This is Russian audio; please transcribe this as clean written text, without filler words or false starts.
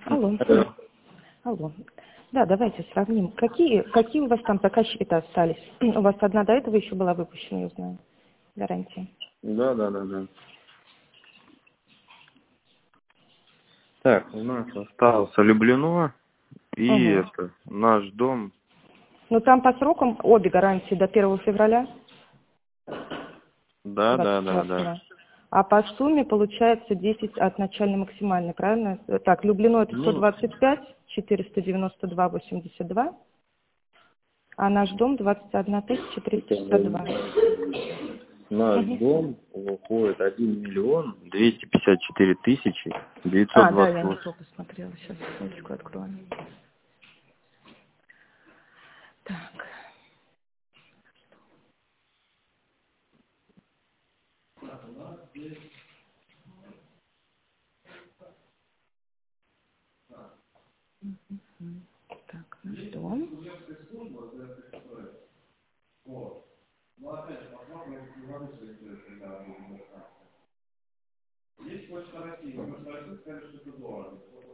Алло. Алло. Алло. Да, давайте сравним. Какие у вас там заказчики-то остались? У вас одна до этого еще была выпущена, я знаю, гарантия. Да. Так, у нас остался Люблено и Угу. это, Наш дом. Ну там по срокам обе гарантии до 1 февраля Да. 24. А по сумме получается 10 от начальной максимальной, правильно? Так, Люблено это Ну, 125, 492,82, а наш дом 21 362. Наш Угу. дом выходит 1 254 Да, я не 928. то посмотрела. Сейчас, секундочку, открою. Так. Так, наш дом.